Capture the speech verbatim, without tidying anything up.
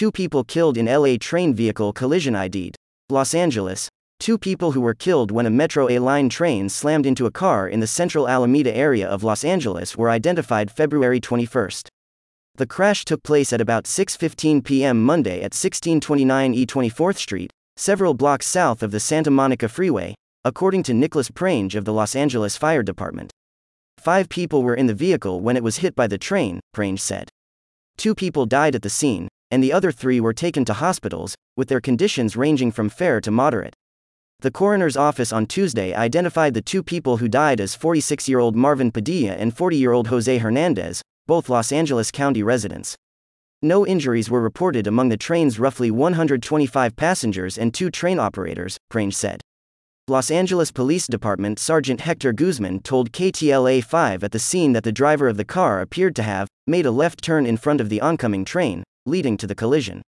Two people killed in L A train vehicle collision I D'd. Los Angeles. Two people who were killed when a Metro A line train slammed into a car in the central Alameda area of Los Angeles were identified February twenty-first. The crash took place at about six fifteen p m Monday at sixteen twenty-nine East twenty-fourth Street, several blocks south of the Santa Monica Freeway, according to Nicholas Prange of the Los Angeles Fire Department. Five people were in the vehicle when it was hit by the train, Prange said. Two people died at the scene, and the other three were taken to hospitals, with their conditions ranging from fair to moderate. The coroner's office on Tuesday identified the two people who died as forty-six-year-old Marvin Padilla and forty-year-old Jose Hernandez, both Los Angeles County residents. No injuries were reported among the train's roughly one hundred twenty-five passengers and two train operators, Prange said. Los Angeles Police Department Sergeant Hector Guzman told K T L A five at the scene that the driver of the car appeared to have made a left turn in front of the oncoming train, leading to the collision.